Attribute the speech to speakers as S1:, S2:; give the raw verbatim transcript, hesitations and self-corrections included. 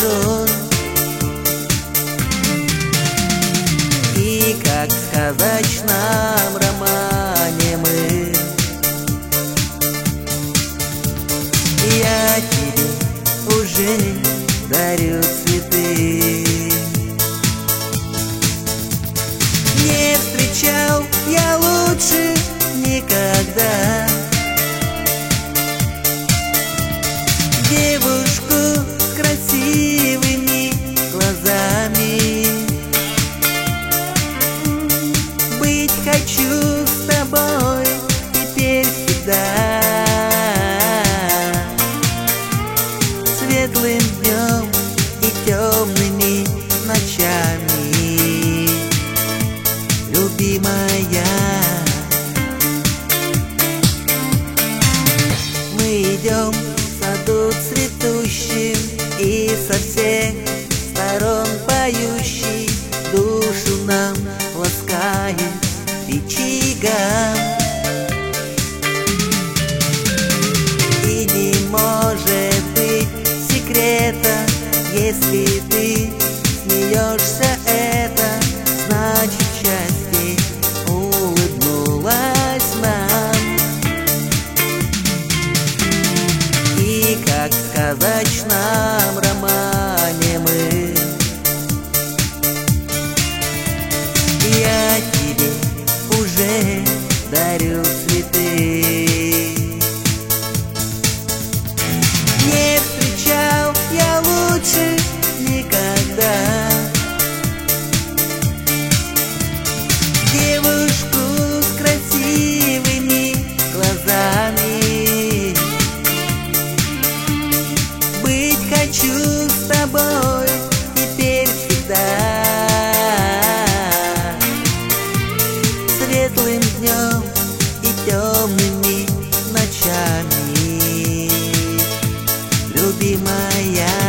S1: скажу. И как в сказочном романе мы, я тебе уже дарю цветы. Не встречал я лучше никогда девушку с красивыми глазами. Быть хочу с тобой теперь всегда, светлым днем и темными ночами, любимая. Мы идем в саду цветущим и со всех сторон поющий, душу нам ласкает птичья. И не может быть секрета, если ты смеешься, это значит счастье улыбнулось нам. И как в сказочном романе мы, я тебе уже дарю цветы. Не встречал я лучше никогда девушку с красивыми глазами. Быть хочу с тобой теперь всегда, светлым днем и темными ночами, любимая.